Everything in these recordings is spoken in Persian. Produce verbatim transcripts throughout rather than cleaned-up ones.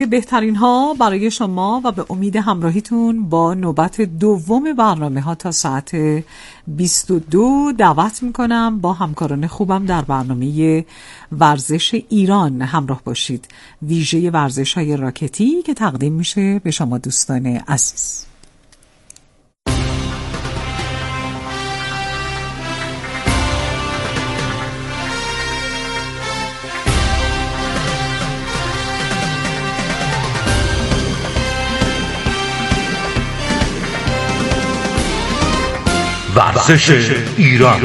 بهترین ها برای شما و به امید همراهیتون با نوبت دوم برنامه ها تا ساعت بیست و دو دعوت میکنم با همکاران خوبم در برنامه ورزش ایران همراه باشید، ویژه ورزش های راکتی که تقدیم میشه به شما دوستان عزیز. ورزش ایران.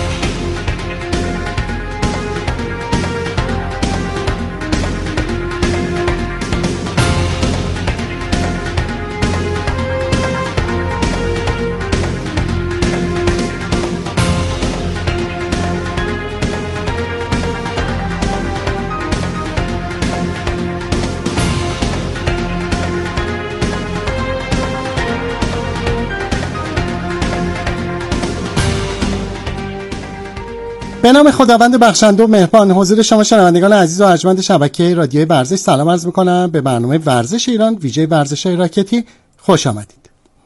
به نام خداوند بخشنده و مهربان، حضور شما شنوندگان عزیز و ارجمند شبکه رادیوی ورزش سلام عرض می‌کنم. به برنامه ورزش ایران ویژه ورزش‌های راکتی خوش آمدید.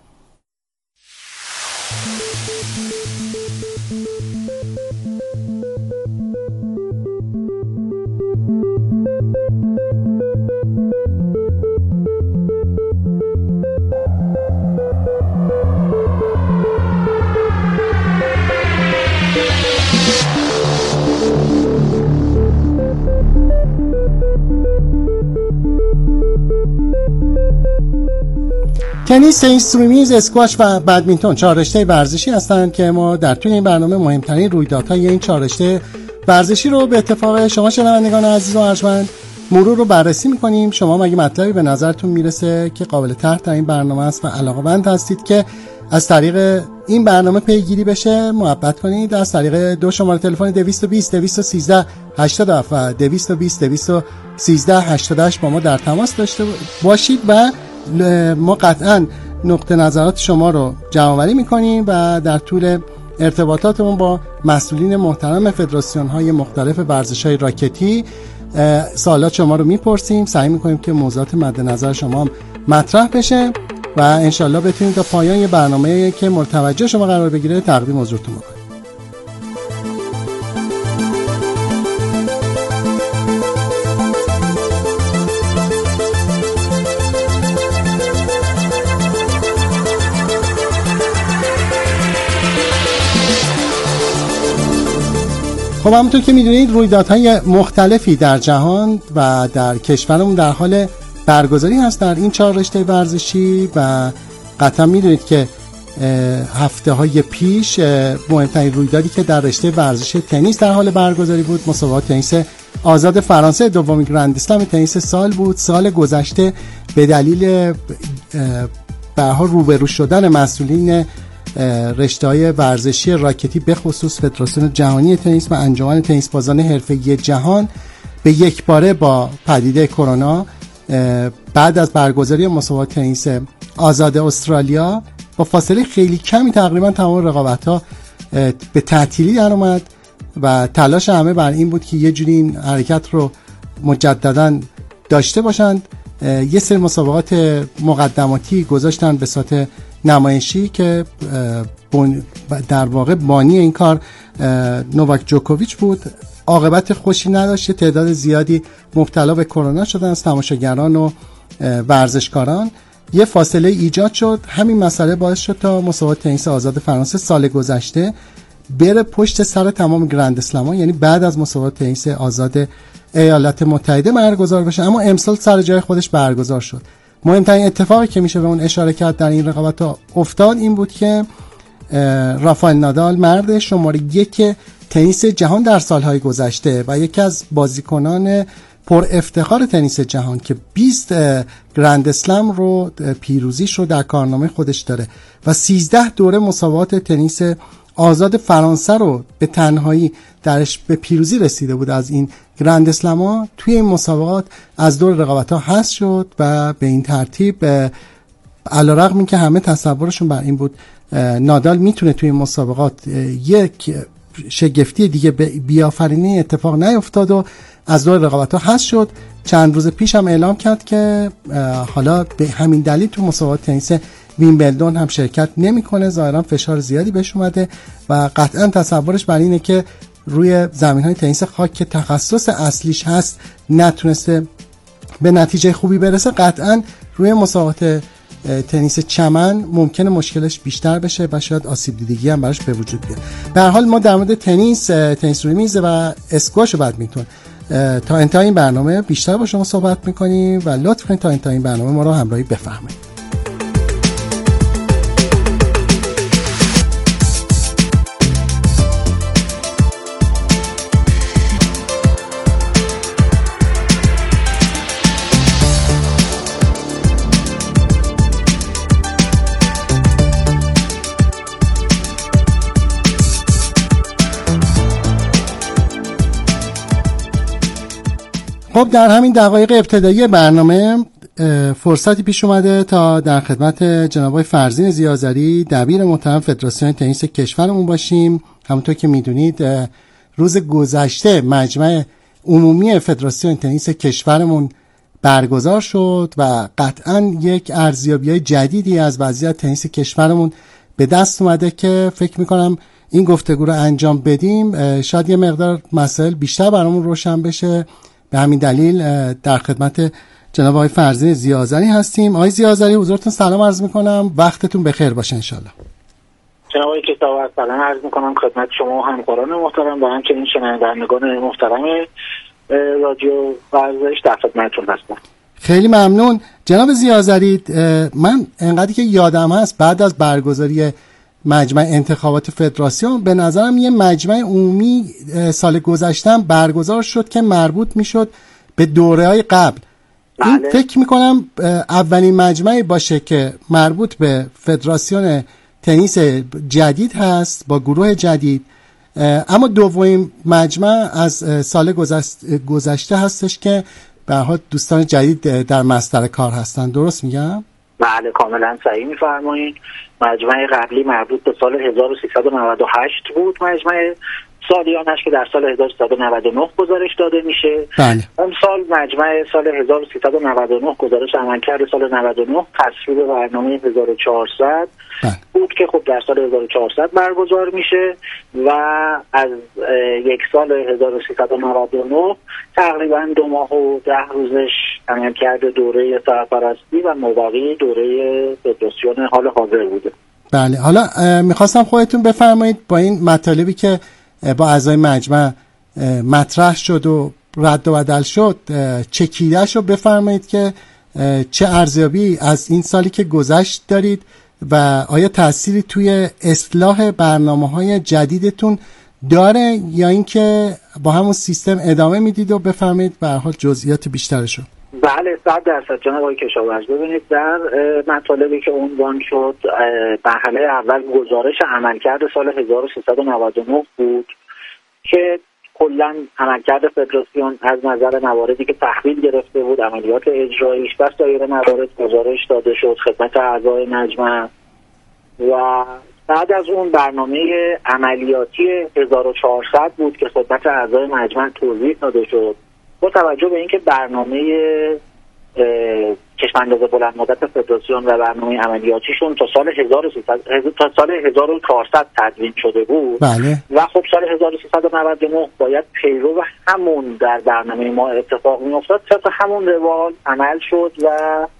تنیس، تنیس استریمیز، اسکواش و بدمینتون چهار رشته ورزشی هستند که ما در طول این برنامه مهمترین رویدادهای این چهار رشته ورزشی رو به اتفاق شما شنوندگان عزیز و ارجمند مرور رو بررسی می‌کنیم. شما مگه مطلبی به نظرتون میرسه که قابل طرح در این برنامه است و علاقه‌مند هستید که از طریق این برنامه پیگیری بشه، محبت کنید از طریق دو شماره تلفن دویست و بیست دویست و سیزده هشتاد و هفت و دویست و بیست دویست و سیزده هشتاد و هشت با ما در تماس داشته باشید و ما قطعاً نقطه نظرات شما رو جمع‌آوری می‌کنیم و در طول ارتباطاتمون با مسئولین محترم فدراسیون‌های مختلف ورزش‌های راکتی سوالات شما رو می‌پرسیم، سعی می‌کنیم که موضوعات مد نظر شما مطرح بشه و انشالله بتونیم تا پایان یه برنامه‌ای که مورد توجه شما قرار بگیره تقدیم حضورتون بکنیم. خب همونطور که میدونید رویدادهای مختلفی در جهان و در کشورمون در حال برگزاری هست در این چهار رشته ورزشی و قطعا میدونید که هفته های پیش مهمترین رویدادی که در رشته ورزش تنیس در حال برگزاری بود مسابقات تنیس آزاد فرانسه، دومین گرند اسلم تنیس سال بود. سال گذشته به دلیل به هر روبرو شدن مسئولین رشته‌های ورزشی راکتی به خصوص فدراسیون جهانی تنیس و انجمن تنیس بازان حرفه‌ای جهان به یک باره با پدیده کرونا بعد از برگزاری مسابقات تنیس آزاد استرالیا با فاصله خیلی کمی تقریبا تمام رقابت‌ها به تعطیلی در اومد و تلاش همه بر این بود که یه جوری این حرکت رو مجدداً داشته باشند. یه سری مسابقات مقدماتی گذاشتن به صورت نمایشی که در واقع بانی این کار نوواک جوکوویچ بود. عاقبت خوشی نداشت، تعداد زیادی مبتلا به کرونا شدن از تماشاگران و ورزشکاران. یه فاصله ایجاد شد. همین مسئله باعث شد تا مسابقات تنیس آزاد فرانسه سال گذشته بره پشت سر تمام گرند اسلم‌ها، یعنی بعد از مسابقات تنیس آزاد ایالات متحده برگزار بشه، اما امسال سر جای خودش برگزار شد. مهمترین اتفاقی که میشه به اون اشاره کرد در این رقابت افتاد این بود که رافائل نادال مرد شماره یک تنیس جهان در سالهای گذشته و یکی از بازیکنان پر افتخار تنیس جهان که بیست گرند اسلم رو پیروزیش رو در کارنامه خودش داره و سیزده دوره مسابقات تنیس آزاد فرانسه رو به تنهایی درش به پیروزی رسیده بود از این گرند اسلم ها، توی این مسابقات از دور رقابت ها حذف شد و به این ترتیب علیرغم این که همه تصورشون بر این بود نادال میتونه توی این مسابقات یک شگفتی دیگه بیافرینه اتفاق نیفتاد و از دور رقابت‌ها حذف شد. چند روز پیش هم اعلام کرد که حالا به همین دلیل تو مسابقات تنیس ویمبلدون هم شرکت نمی‌کنه. ظاهراً فشار زیادی بهش اومده و قطعاً تصورش بر اینه که روی زمین‌های تنیس خاک که تخصص اصلیش هست نتونسته به نتیجه خوبی برسه، قطعاً روی مسابقات تنیس چمن ممکنه مشکلش بیشتر بشه و شاید آسیب دیدگی هم براش به وجود بیاد. به هر حال ما در مورد تنیس، تنیس روی میز و اسکواش و بدمینتون تا انتهای این برنامه بیشتر با شما صحبت میکنیم و لطف کنید تا انتهای این برنامه ما رو همراهی بفرمایید. خب در همین دقایق ابتدایی برنامه فرصتی پیش اومده تا در خدمت جناب آقای فرزین ضیاءذری دبیر محترم فدراسیون تنیس کشورمون باشیم. همونطور که میدونید روز گذشته مجمع عمومی فدراسیون تنیس کشورمون برگزار شد و قطعاً یک ارزیابی‌های جدیدی از وضعیت تنیس کشورمون به دست اومده که فکر میکنم این گفتگو رو انجام بدیم شاید یه مقدار مسائل بیشتر برامون روشن بشه. به همین دلیل در خدمت جناب آقای فرزین ضیاءذری هستیم. آقای ضیاءذری حضورتون سلام عرض میکنم، وقتتون بخیر باشه انشالله. جناب آقای کشاورز سلام عرض میکنم خدمت شما و همکاران محترم و همچنین شنوندگان محترم رادیو ورزش در خدمتتون هستم. خیلی ممنون جناب ضیاءذری. من انقدری که یادم هست بعد از برگزاری مجمع انتخابات فدراسیون به نظرم یه مجمع عمومی سال گذشته برگزار شد که مربوط میشد به دوره‌های قبل. بله. این فکر میکنم اولین مجمعی باشه که مربوط به فدراسیون تنیس جدید هست با گروه جدید، اما دومین مجمع از سال گذشته هستش که به هر حال دوستان جدید در مصدر کار هستن. درست میگم؟ بله کاملا صحیح میفرمایید. مجمع قبلی مربوط به سال هزار و سیصد و نود و هشت بود، مجمع سالیانش که در سال هزار و سیصد و نود و نه گزارش داده میشه. بله. اون سال مجمع سال هزار و سیصد و نود و نه گزارش عملکرد سال نود و نه تصویب برنامه هزار و چهارصد بله. بود که خب در سال هزار و چهارصد برگزار میشه و از یک سال هزار و سیصد و نود و نه تقریبا دو ماه و ده روزش عملکرد دوره سرپرستی و مابقی دوره فدراسیون حال حاضر بوده. بله. حالا میخواستم خودتون بفرمایید با این مطالبی که با اعضای مجمع مطرح شد و رد و بدل شد چکیده‌اش رو بفرمایید که چه ارزیابی از این سالی که گذشت دارید و آیا تأثیری توی اصلاح برنامه‌های جدیدتون داره یا اینکه با همون سیستم ادامه میدید و بفرمایید به هر حال جزئیات بیشترش رو. بله صد درصد جناب آقای کشاورز. ببینید در مطالبی که عنوان شد مرحله اول گزارش عملکرد سال هزار و سیصد و نود و نه بود که کلا عملکرد فدراسیون از نظر مواردی که تحویل گرفته بود، عملیات اجراییش و سایر موارد گزارش داده شد خدمت اعضای مجمع و بعد از اون برنامه عملیاتی هزار و چهارصد بود که خدمت اعضای مجمع توضیح داده شد. با توجه به اینکه برنامه چشم‌انداز بلند مدت فدراسیون و برنامه عملیاتیشون تا سال هزار و سیصد تا سال هزار و چهارصد تدوین شده بود. بله. و خب سال هزار و سیصد و نود و نه باید پیرو همون در برنامه ما اتفاق می‌افتاد، طبق همون روال عمل شد و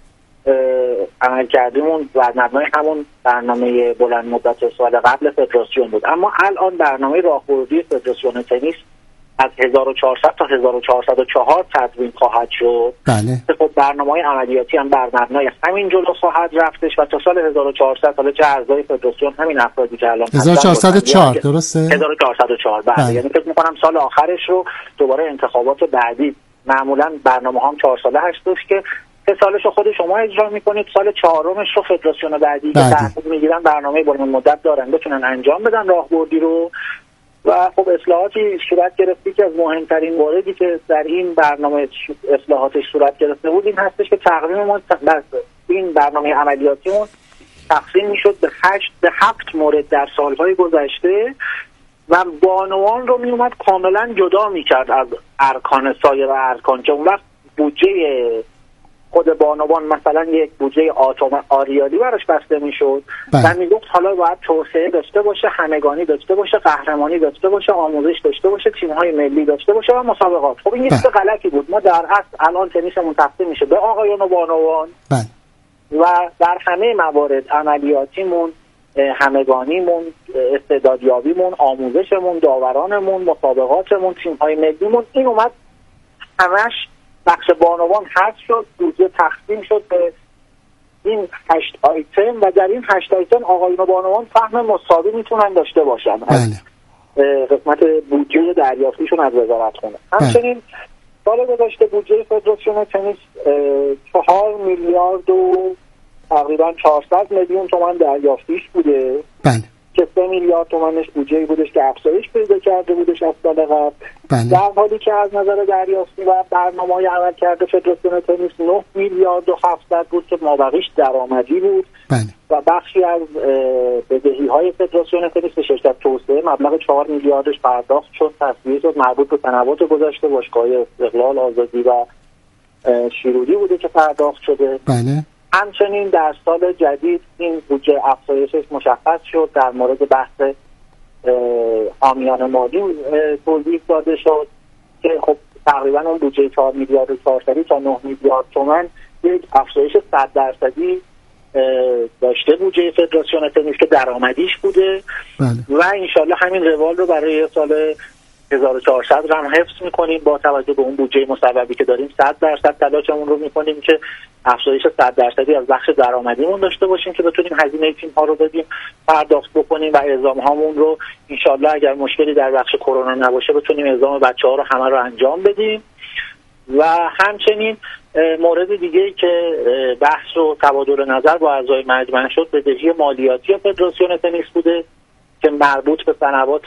عمل کردیمون و مبنای همون برنامه بلند مدت سال قبل فدراسیون بود. اما الان برنامه راهبردی فدراسیون تنیس از هزار و چهارصد تا هزار و چهارصد و چهار تدوین خواهد شد. بله. خب برنامه‌های عملیاتی هم بر مبنای همین جلو خواهد رفتش و تا سال هزار و چهارصد حالا چه اعضای فدراسیون همین افرادی که الان هزار و چهارصد و چهار درسته؟ هزار و چهارصد و چهار بله. بله. یعنی فکر می‌کنم سال آخرش رو دوباره انتخابات بعدی معمولاً برنامه هم چهار ساله هستش که سه سالش رو خود شما اجرا میکنید، سال چهارمش رو فدراسیون بعدی که تحقیق میگیرن برنامه بلند مدت دارن بتونن انجام بدن راهبردی رو. و خب اصلاحاتی صورت گرفتی که از مهمترین موردی که در این برنامه اصلاحاتش صورت گرفته بود این هستش که تقویم ما این برنامه عملیاتیمون تقسیم میشد به هشت به هفت مورد در سالهای گذشته و بانوان رو می اومد کاملا جدا می کرد از ارکان سایر ارکان، که اون وقت بودجه خود بانوان مثلا یک بودجه آتوم آریالی براش بسته میشد و میگفت حالا باید توسعه داشته باشه، همگانی داشته باشه، قهرمانی داشته باشه، آموزش داشته باشه، تیم‌های ملی داشته باشه و مسابقات. خب این یه چیز غلطی بود. ما در اصل الان تنیسمون تقسیم میشه به آقایان و بانوان و در همه موارد عملیاتیمون، همگانیمون، استعدادیابیمون، آموزشمون، داورانمون، مسابقاتمون، تیم‌های ملیمون، این اومد همش بخش بانوان حذف شد، بودجه تقسیم شد به این هشت آیتم و در این هشت آیتم آقایون و بانوان فهم مساوی میتونن داشته باشن. بله. قسمت بودجه دریافتیشون از وزارت خونه. همچنین سال گذشته بودجه فدراسیون تنیس چهار میلیارد و تقریبا چهارصد میلیون تومان دریافتیش بوده. بله. که سه میلیارد تومانش بودجه‌ای بودش که افزایش پیدا کرده بودش از سال قبل. بله. در حالی که از نظر دریافتی و برنامه‌های عمل کرده فدراسیون تنیس نه میلیارد و هفتصد بود که مابقیش درآمدی بود. بله. و بخشی از بدهی‌های فدراسیون تنیس به شرکت توسعه مبلغ چهار میلیاردش پرداخت شد، تصویه شد، مربوط به تنوع گذشته باشگاه استقلال، آزادی و شیرودی بوده که پرداخت شده. بله. همچنین در سال جدید این بودجه افزایشش مشخص شد، در مورد بحث حامیان مالی توضیح داده شد که خب تقریبا اون بودجه چهار میلیارد و چهارصد تا نه میلیارد تومان یک افزایش صد درصدی داشته بودجه فدراسیون تنیس که درآمدیش بوده. بله. و انشالله همین روال رو برای سال هزار و چهارصد رم حفظ میکنیم. با توجه به اون بودجه مصوبی که داریم صد درصد تلاشمون رو میکنیم که افزایش صد درصدی از بخش درآمدیمون داشته باشیم که بتونیم هزینه تیم ها رو بدیم، پرداخت بکنیم و اعزام هامون رو انشالله اگر مشکلی در بخش کرونا نباشه بتونیم اعزام بچه ها رو همه رو انجام بدیم. و همچنین مورد دیگه که بحث و تبادل نظر با اعضای مجمع شد بدهی مالیاتی فدراسیون تنیس بوده که مربوط به سنوات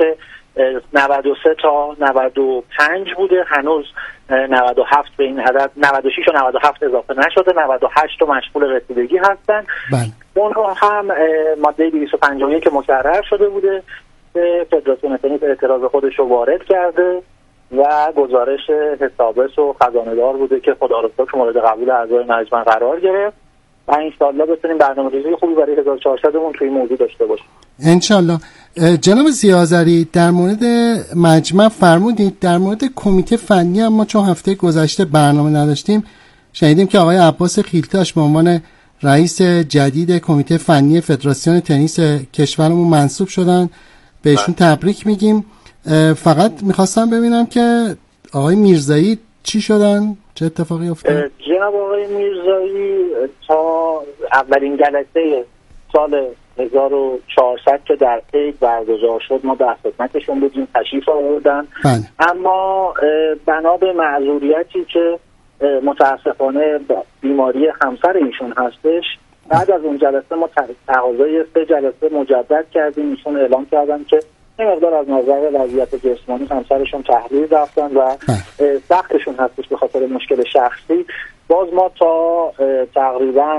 نود و سه تا نود و پنج بوده. هنوز نود و هفت به این عدد نود و شش و نود و هفت اضافه نشده، نود و هشت رو مشغول رسیدگی هستن. بله. اون رو هم ماده دویست و پنجاه و یک مکرر شده بوده. فدراسیون تنیس اعتراض خودش رو وارد کرده و گزارش حسابرس و خزانه‌دار بوده که خدا رو شکر مورد قبول اعضای مجمع قرار گرفت و انشالله بتونیم برنامه‌ریزی خوبی برای هزار و چهارصد مون توی موضوع داشته باشیم. انشالله. جناب ضیاءذری در مورد مجمع فرمودید، در مورد کمیته فنی هم ما چون هفته گذشته برنامه نداشتیم شنیدیم که آقای عباس خیلتاش به عنوان رئیس جدید کمیته فنی فدراسیون تنیس کشورمون منصوب شدن، بهشون تبریک میگیم. فقط میخواستم ببینم که آقای میرزایی چی شدن؟ چه اتفاقی افتاد؟ جناب آقای میرزایی تا اولین جلسه سال هزار و چهارصد که در عید برگزار شد ما به خدمتشون بودیم، تشریف آوردن. بله. اما بنا به معذوریتی که متاسفانه بیماری همسر ایشون هستش، بعد از اون جلسه ما تقاضای سه جلسه مجدد کردیم. ایشون اعلام کردن که این مقدار از نظر وضعیت جسمانی همسرشون تحریر رفتن و سختشون هستش به خاطر مشکل شخصی. باز ما تا تقریبا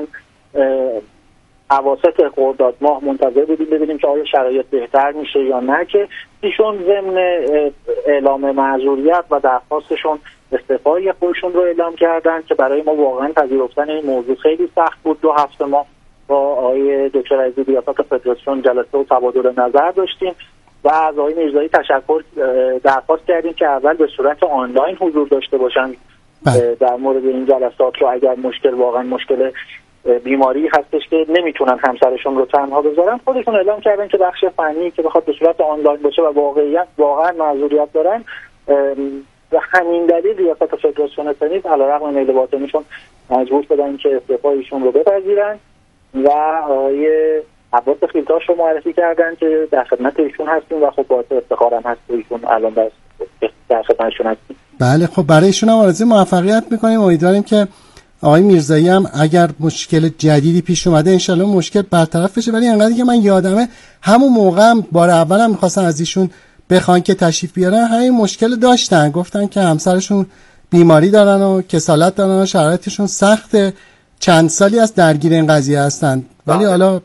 اواسط خرداد ماه منتظر بودیم ببینیم که آیا شرایط بهتر میشه یا نه، که ایشون ضمن اعلام معذوریت و درخواستشون استعفای خودشون رو اعلام کردن که برای ما واقعا پذیرفتن این موضوع خیلی سخت بود. دو هفته ما با آقای دکتر عزیزی ریاست فدراسیون جلسه و تبادل نظر داشتیم و از آقای میرزایی تشکر درخواست کردیم که اول به صورت آنلاین حضور داشته باشن در مورد این جلسات رو اگر مشکل واقعا مشکل بیماری هستش که نمیتونن همسرشون رو تنها بذارن. خودشون اعلام کردن که بخش فنی که بخواد به صورت آنلاین باشه و واقعیت واقعا معذوریت دارن و همین دلیل ریاست فدراسیون تنیس علیرغم میل باطنیشون مجبور شدن که استعفایشون رو بپذیرن و آقای عباس خیلتاش رو معرفی کردن که در خدمت ایشون هستیم و خب باعث افتخارم هست ایشون الان در در خدمتشون هستیم. بله خب برای ایشون هم آرزوی موفقیت میکنیم. امیدواریم که آقای میرزایی هم اگر مشکل جدیدی پیش اومده انشالله مشکل برطرف بشه. ولی انقدر که من یادمه همون موقع هم بار اول هم میخواستن از ایشون بخوان که تشریف بیارن همین مشکل داشتن، گفتن که همسرشون بیماری دارن و کسالت دارن و شرایطشون سخته، چند سالی از درگیر این قضیه هستن. ولی حالا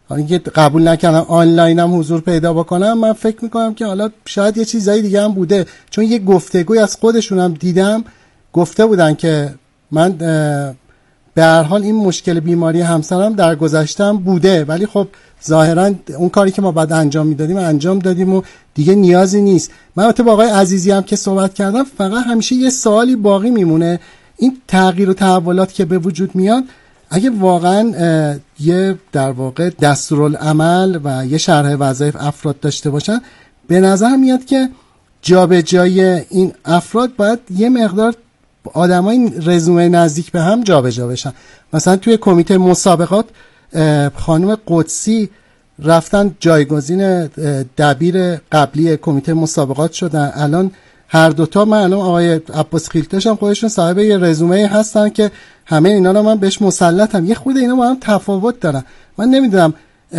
حالا که قبول نکردم آنلاین هم حضور پیدا بکنم، من فکر میکنم که حالا شاید یه چیزایی دیگه هم بوده، چون یه گفتگوی از خودشون هم دیدم گفته بودن که من به هر حال این مشکل بیماری همسرم در گذشتم بوده، ولی خب ظاهرا اون کاری که ما بعد انجام میدادیم انجام دادیم و دیگه نیازی نیست. من البته با آقای عزیزی هم که صحبت کردم، فقط همیشه یه سوالی باقی میمونه، این تغییر و تحولات که به وجود میاد اگه واقعا یه در واقع دستورالعمل و یه شرح وظایف افراد داشته باشن، به نظر میاد که جابجایی این افراد باید یه مقدار آدمای رزومه نزدیک به هم جابجا بشن. مثلا توی کمیته مسابقات خانم قدسی رفتن جایگزین دبیر قبلی کمیته مسابقات شدن، الان هر دوتا، من الان آقای عباس خیلتاش هم خودشون صاحب یه رزومه هستن که همه اینا رو من بهش مسلطم. یه خود اینا با هم تفاوت دارن، من نمیدونم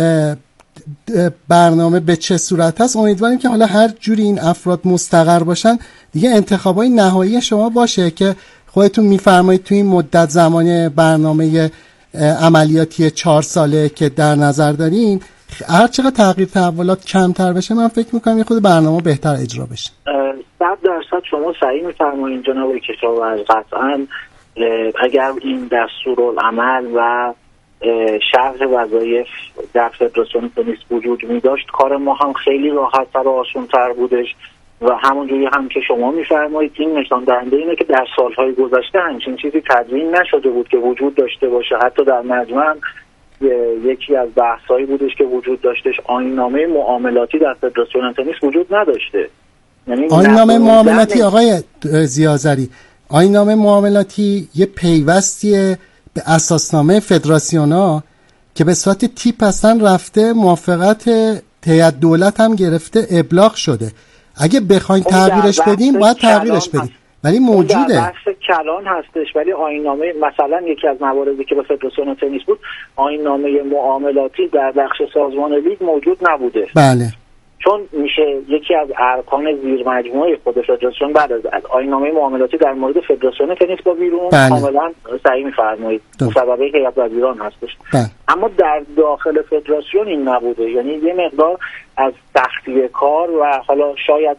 برنامه به چه صورت هست. امیدواریم که حالا هر جوری این افراد مستقر باشن دیگه انتخابای نهایی شما باشه که خودتون میفرمایید توی این مدت زمانی برنامه عملیاتی چهار ساله که در نظر دارین هر چقدر تغییر تحولات کمتر بشه، من فکر میکنم یه خود برنامه بهتر اجرا بشه. صد درصد شما صحیح میفرمایید جناب کشاورز. قطعا اگر این دستورالعمل و شرح وظایف در فدراسیون تنیس وجود می داشت، کار ما هم خیلی راحت‌تر و آسان‌تر بودش و همونجوری هم که شما میفرمایید این نشان دهنده اینه که در سالهای گذشته همچین چیزی تدوین نشده بود که وجود داشته باشه. حتی در مجمع یکی از بحثایی بودش که وجود داشتش آیین‌نامه معاملاتی در فدراسیون تنیس وجود نداشته. یعنی آیین‌نامه معاملاتی آقای ضیاءزری، آیین‌نامه معاملاتی یه پیوستیه به اساسنامه فدراسیونا که به صورت تیپ اصلا رفته، موافقت هیئت دولت هم گرفته، ابلاغ شده. اگه بخواین تغییرش بدیم باید تغییرش بدیم، ولی موجوده. بحث کلان هستش، ولی آیین‌نامه مثلا یکی از مواردی که به فدراسیون تنیس بود، آیین‌نامه معاملاتی در بخش سازمان لیگ موجود نبوده. بله، چون میشه یکی از ارکان زیر مجموعه خود فدراسیون بعد از آیین‌نامه معاملاتی در مورد فدراسیون تنیس با بیرون. بله. کاملا صحیح می‌فرمایید، مصوبه هیئت وزیران هستش. بله. اما در داخل فدراسیون این نبوده، یعنی یه مقدار از تخلیه کار و حالا شاید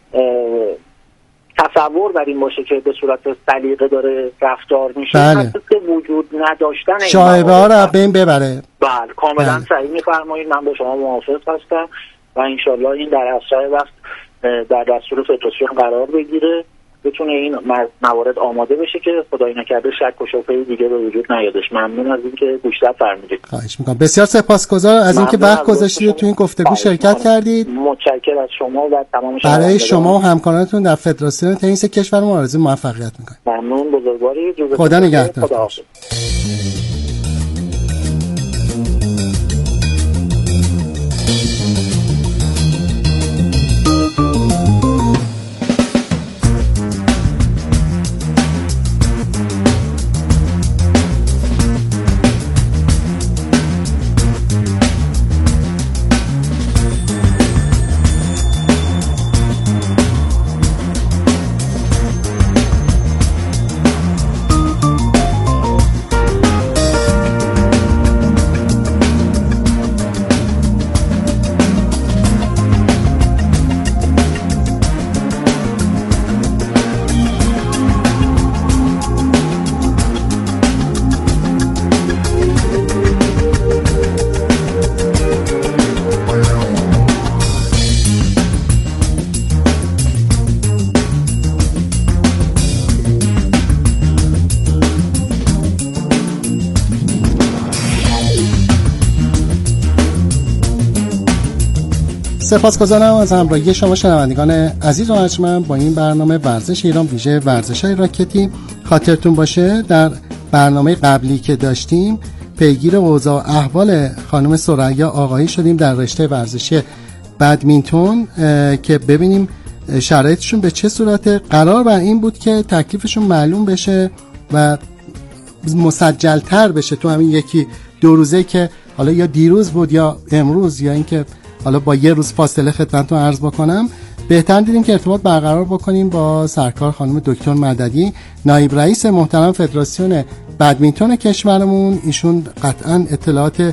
تصور بر این باشه که به صورت سلیقه داره رفتار میشه. بله. که وجود نداشتن شایبه ها رو بین ببره. بله کاملا بله. صحیح می‌فرمایید، من با شما موافق هستم و انشالله این در اسرع وقت در دستور فدراسیون قرار بگیره، بتونه این موارد آماده بشه که خدای نکرده شک و شبهه دیگه به وجود نیادش. ممنون از اینکه گوشتر فرمودید. خواهش میکنم. بسیار سپاسگزار از اینکه وقت گذاشتید و تو این گفتگو شرکت کردید. متشکرم از شما و تمام شما. برای شما و همکارانتون در فدراسیون تنیس کشورمون آرزوی موفقیت میکنم. ممنون، بزرگواری. خدا نگهدار. سپاسگزارم از همراهی شما شنوندگان عزیز و ارجمند با این برنامه ورزش ایران ویژه ورزش‌های راکتی. خاطرتون باشه در برنامه قبلی که داشتیم پیگیر اوضاع احوال خانم ثریا آقایی شدیم در رشته ورزشی بدمینتون که ببینیم شرایطشون به چه صورته. قرار بر این بود که تکلیفشون معلوم بشه و مسجل‌تر بشه تو همین یکی دو روزه که حالا یا دیروز بود یا امروز یا اینکه حالا با یه روز فاصله خدمتتون عرض بکنم. بهتر دیدیم که ارتباط برقرار بکنیم با سرکار خانم دکتر مددی، نایب رئیس محترم فدراسیون بدمینتون کشورمون. ایشون قطعاً اطلاعات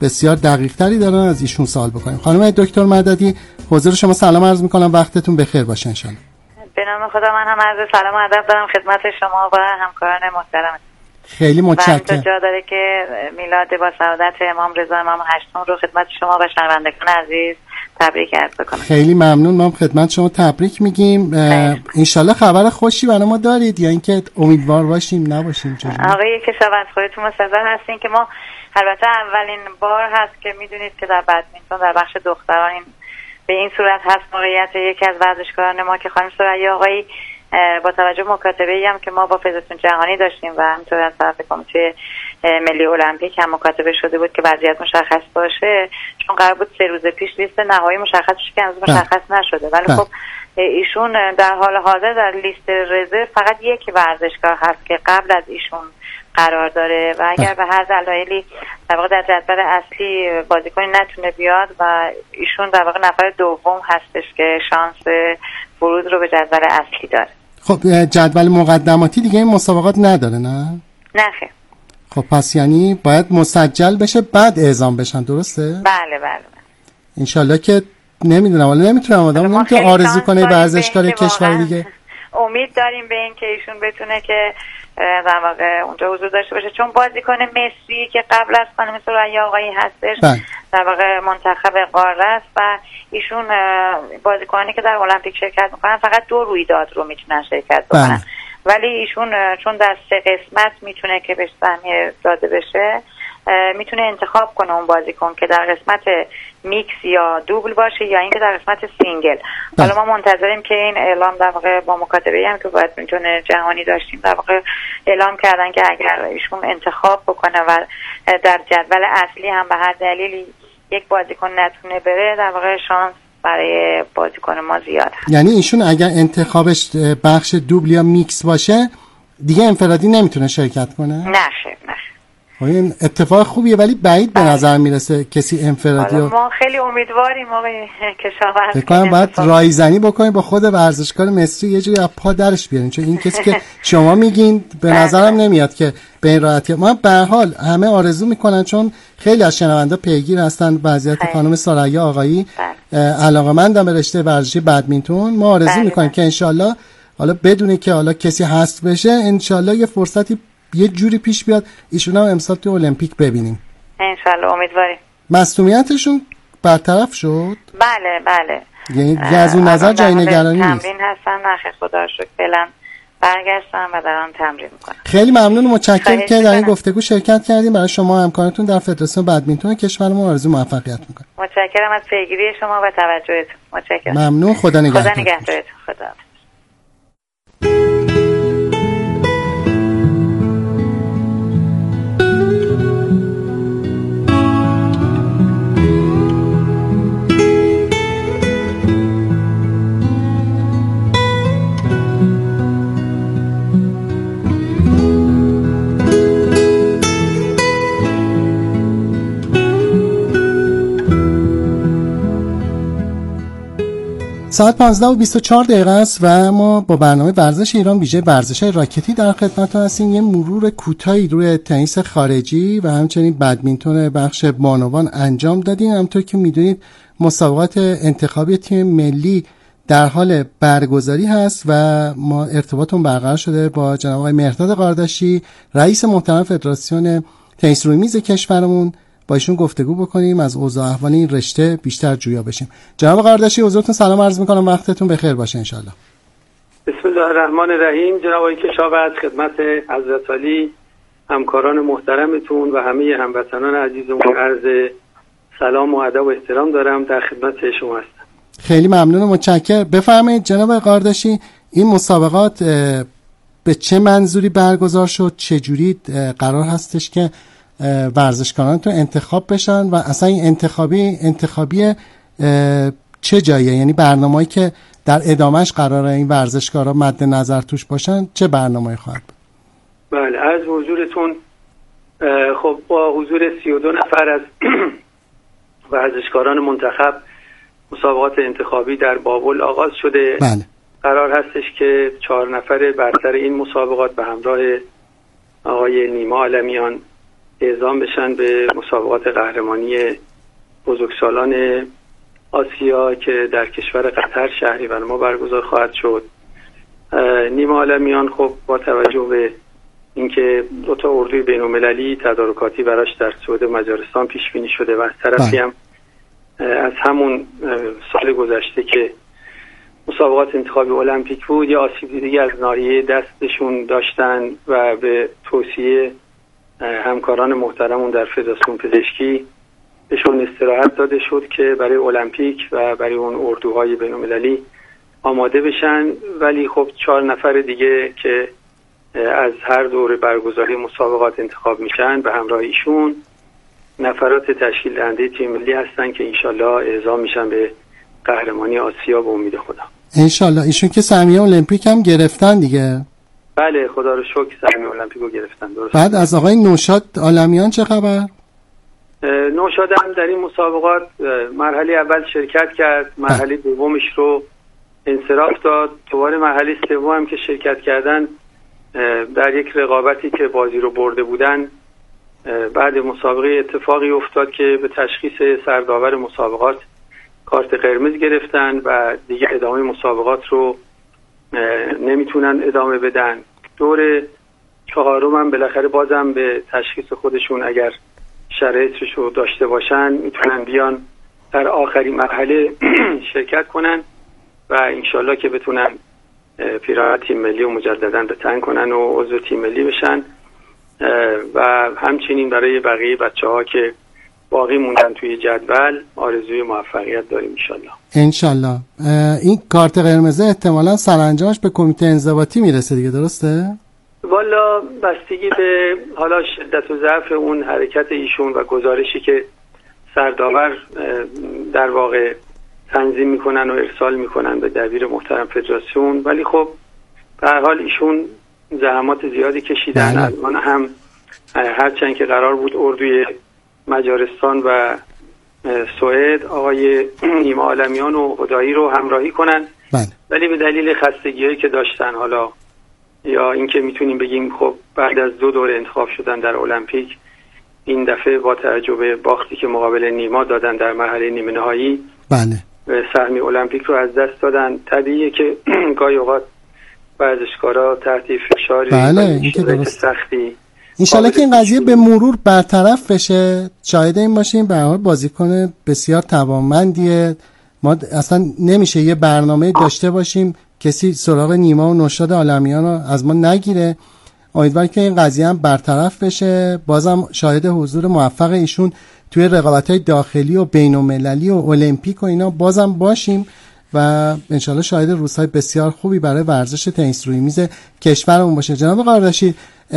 بسیار دقیق تری دارن از ایشون سوال بکنیم. خانم دکتر مددی، حضور شما سلام عرض میکنم، وقتتون بخیر باشه ان شاء الله. به نام خدا من هم عرض سلام و ادب دارم خدمت شما و همکاران محترم. خیلی متشکرم. و جا داره که میلاد با سعادت امام رضا امام هشتم رو خدمت شما و شنوندگان عزیز تبریک عرض بکنم. خیلی ممنون، ما خدمت شما تبریک میگیم. انشالله خبر خوشی برای ما دارید یا اینکه امیدوار باشیم نباشیم؟ آقای کشاورز خودتون مستظر هستین که ما البته اولین بار هست که میدونید که در بدمینتون در بخش دختران این به این صورت هست موقعیت یکی از ورزشکاران ما که خانم ثریا آقایی با توجه مکاتبه‌ای هم که ما با فدراسیون جهانی داشتیم و همینطور از طرف کمیته ملی المپیک هم مکاتبه شده بود که وضعیت مشخص باشه، چون قرار بود سه روز پیش لیست نهایی مشخص بشه که هنوز مشخص نشده، ولی خب ایشون در حال حاضر در لیست رزرو فقط یک ورزشکار هست که قبل از ایشون قرار داره و اگر به هر دلایلی در واقع در جدول اصلی بازیکنی نتونه بیاد و ایشون در واقع نفر دوم هستش که شانس ورود رو به جدول اصلی داره. خب جدول مقدماتی دیگه این مسابقات نداره نه؟ نه خیر. خب پس یعنی باید مسجل بشه بعد اعزام بشن، درسته؟ بله بله. انشالله که نمیدونم ولی نمیتونم آدم نمیتونه آرزو کنه ورزشکار کشور دیگه. امید داریم به این که ایشون بتونه که در واقع اونجا حضور داشته باشه، چون بازیکن مصری که قبل از خانم ثریا آقایی هستش بله. در واقع منتخب قاره است و ایشون بازیکنانی که در المپیک شرکت میکنن فقط دو رویداد رو میتونن شرکت بکنن بله. ولی ایشون چون در سه قسمت میتونه که بهش سهمیه داده بشه میتونه انتخاب کنه اون بازیکن که در قسمت میکس یا دوبل باشه یا اینکه در قسمت سینگل. حالا ما منتظریم که این اعلام در واقع با مکاتبه‌ای هم که باید میتونه جهانی داشتیم در واقع اعلام کردن که اگر ایشون انتخاب بکنه و در جدول اصلی هم به هر دلیلی یک بازیکن نتونه بره در واقع شانس برای بازیکن ما زیاد هست. یعنی ایشون اگر انتخابش بخش دوبل یا میکس باشه دیگه انفرادی نمیتونه شرکت کنه؟ نه خیر نه. این اتفاق خوبیه ولی بعید به نظر میرسه کسی انفرادی رو. ما خیلی امیدواریم آقای کشاورز فکر کنم باید رایزنی بکنیم با خود ورزشکار مصری یه جوری از پا درش بیارین، چون این کسی که شما میگین به نظرم نمیاد که به این راحتی. ما به هر حال همه آرزو میکنن، چون خیلی از شنوندا پیگیر هستن وضعیت خانم ثریا آقایی، علاقه‌مندم به رشته ورزشی بدمینتون. ما آرزو میکنیم که انشالله حالا بدونه که حالا کسی هست بشه انشالله یه فرصتی یه جوری پیش بیاد ایشون هم امسال تو المپیک ببینیم انشالله. امیدواریم. مصونیتشون برطرف شد؟ بله بله. یعنی از اون نظر جای نگرانی نیست؟ تمرین هستن نخیر خدا رو شکر فعلا برگشتن و دارن تمرین میکنن. خیلی ممنون و متشکرم که در این گفتگو شرکت کردیم. برای شما همکارتون در فدراسیون بدمینتون کشورمون آرزو موفقیت میکنم. متشکرم از پیگیری شما و توجهتون. متشکرم. ممنون. خدا نگهدارتون. خدا نگهدارتون. خدا. ساعت پانزده و بیست و چهار دقیقه است و ما با برنامه ورزش ایران ویژه ورزش راکتی در خدمتتون هستیم. یه مرور کوتاهی روی تنیس خارجی و همچنین بدمینتون بخش بانوان انجام دادیم. همونطور که میدونید مسابقات انتخابی تیم ملی در حال برگزاری هست و ما ارتباطمون برقرار شده با جناب آقای مهرداد قاردشی، رئیس محترم فدراسیون تنیس روی میز کشورمون، با ایشون گفتگو بکنیم از اوضاع احوال این رشته بیشتر جویا بشیم. جناب قاردشی حضورتون سلام عرض میکنم، وقتتون بخیر باشه انشالله. بسم الله الرحمن الرحیم. جناب آقای کشاورز خدمت حضرت علی، همکاران محترمتون و همه هموطنان عزیزمون عرض سلام و ادب و احترام دارم، در خدمت شما هستم. خیلی ممنون و متشکرم. بفرمایید جناب قاردشی این مسابقات به چه منظوری برگزار شد؟ چه جوری قرار هستش که ورزشکاران تو انتخاب بشن و اصلا این انتخابی انتخابی چه جاییه؟ یعنی برنامه‌ای که در ادامهش قراره این ورزشکارا مد نظر توش باشن چه برنامه‌ای خواهد بود؟ بله از حضورتون خب با حضور سی و دو نفر از ورزشکاران منتخب مسابقات انتخابی در بابل آغاز شده. بله. قرار هستش که چهار نفر برتر این مسابقات به همراه آقای نیما عالمیان اعزام بشن به مسابقات قهرمانی بزرگسالان آسیا که در کشور قطر شهریور ما برگزار خواهد شد. نیما عالمیان خب با توجه به اینکه دو تا اردوی بین‌المللی تدارکاتی براش در سعود مجارستان پیش بینی شده و از طرفی هم از همون سال گذشته که مسابقات انتخابی المپیک بود یا آسیب دیدگی از ناحیه دستشون داشتن و به توصیه همکاران محترمون در فدراسیون پزشکی بهشون استراحت داده شد که برای المپیک و برای اون اردوهای بین‌المللی آماده بشن. ولی خب چهار نفر دیگه که از هر دوره برگزاری مسابقات انتخاب میشن به همراه ایشون نفرات تشکیل دهنده تیم ملی هستن که انشالله اعزام میشن به قهرمانی آسیا به امید خدا. انشالله. ایشون که سهمیه المپیک هم گرفتن دیگه. بله خدا رو شکر سهمیه المپیک رو گرفتن. درست. بعد از آقای نوشاد عالمیان چه خبر؟ نوشاد هم در این مسابقات مرحله اول شرکت کرد، مرحله دومش رو انصراف داد. دوباره مرحله سوم هم که شرکت کردن در یک رقابتی که بازی رو برده بودن بعد مسابقه اتفاقی افتاد که به تشخیص سرداور مسابقات کارت قرمز گرفتن و دیگه ادامه مسابقات رو نمیتونن ادامه بدن. دور چهارم هم بالاخره بازم به تشخیص خودشون اگر شرایطش رو داشته باشن میتونن بیان در آخرین مرحله شرکت کنن و انشالله که بتونن پیراهن تیم ملی رو مجددا بتن کنن و عضو تیم ملی بشن و همچنین برای بقیه بچه‌ها که باقی موندن توی جدول آرزوی موفقیت داریم انشالله. انشالله. این کارت قرمز احتمالاً سرانجامش به کمیته انضباطی میرسه دیگه، درسته؟ والا بستگی به حالا شدت و ضعف اون حرکت ایشون و گزارشی که سرداور در واقع تنظیم میکنن و ارسال میکنن به دبیر محترم فدراسیون. ولی خب به هر حال ایشون زحمات زیادی کشیدن. الان هم هرچند که قرار بود اردوی مجارستان و سوئد آقای نیما عالمیان و خدایی رو همراهی کنن بله. ولی به دلیل خستگی‌هایی که داشتن حالا یا اینکه میتونیم بگیم خب بعد از دو دوره انتخاب شدن در المپیک این دفعه با توجه به باختی که مقابل نیما دادن در مرحله نیمه نهایی بله سهمیه المپیک رو از دست دادن. طبیعیه که گاهی اوقات ورزشکارا تحت فشاری بله این که درست سختی انشالله که این قضیه به مرور برطرف بشه. شاهد این باشیم به هر حال بازیکن بسیار توانمندیه. ما اصلا نمیشه یه برنامه داشته باشیم کسی سراغ نیما و نوشاد عالمیان رو از ما نگیره. امیدوارم که این قضیه هم برطرف بشه. بازم شاهد حضور موفق ایشون توی رقابت‌های داخلی و بین‌المللی و المپیک و اینا بازم باشیم و انشالله شاهد روزهای بسیار خوبی برای ورزش تنیس روی میز کشورمون باشه. جناب قاردشی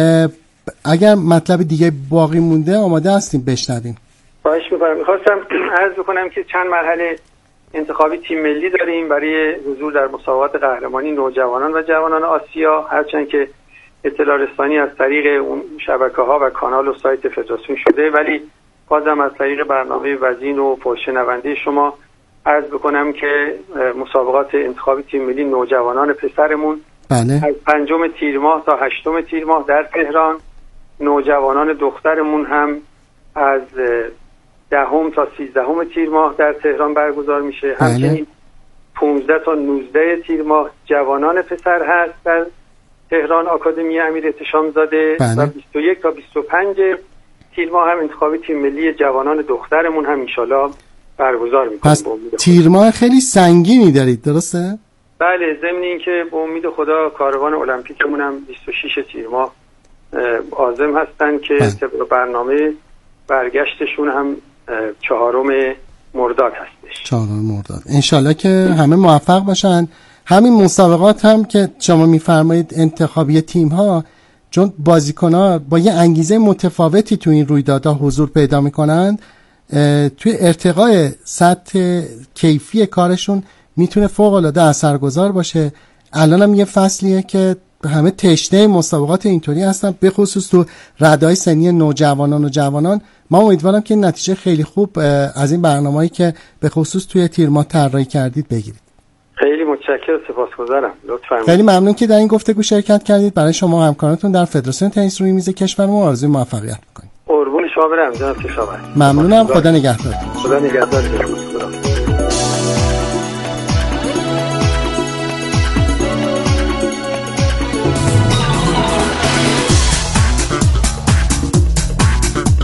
اگر مطلب دیگه باقی مونده آماده هستیم بشنویم. خواهش می‌کنم. می‌خواستم عرض بکنم که چند مرحله انتخابی تیم ملی داریم برای حضور در مسابقات قهرمانی نوجوانان و جوانان آسیا، هرچند که اطلاع رسانی از طریق اون شبکه‌ها و کانال و سایت فدراسیون شده ولی بازم از طریق برنامه وزین و پرشنونده شما عرض بکنم که مسابقات انتخابی تیم ملی نوجوانان پسرمون بله. از پنجم تیر ماه تا هشتم تیر ماه در تهران، نوجوانان دخترمون هم از دهم تا سیزدهم تیر ماه در تهران برگزار میشه. بله. همچنین پانزده تا نوزده تیر ماه جوانان پسر هست در تهران آکادمی امیر احتشام زاده. بله. و بیست و یک تا بیست و پنج تیر ماه هم انتخابی تیم ملی جوانان دخترمون هم انشالله برگزار میکنیم. پس تیر ماه خیلی سنگینی دارید درسته؟ بله، ضمن این که به امید خدا کاروان المپیکمون هم بیست و شش تیر ماه عازم هستن که طبق برنامه برگشتشون هم چهارم مرداد هستش. چهارم مرداد انشالله که همه موفق باشن. همین مسابقات هم که شما میفرمایید انتخابی تیم ها، چون بازیکن‌ها با یه انگیزه متفاوتی تو این رویدادها حضور پیدا میکنن، توی ارتقای سطح کیفی کارشون میتونه فوق‌العاده اثرگذار باشه. الان هم یه فصلیه که همه تشنه مسابقات اینطوری هستن، به خصوص تو رده‌های سنی نوجوانان و جوانان. ما امیدوارم که نتیجه خیلی خوب از این برنامه‌ای که به خصوص توی تیر ماه طراحی کردید بگیرید. خیلی متشکرم، سپاسگزارم. لطفاً. خیلی ممنون که در این گفتگو شرکت کردید. برای شما همکارانتون در فدراسیون تنیس روی میز کشور ما آرزوی موفقیت می‌کنیم. قربون شما برم جناب کشاورز. ممنونم. خدا نگهدار. خدا نگهدار.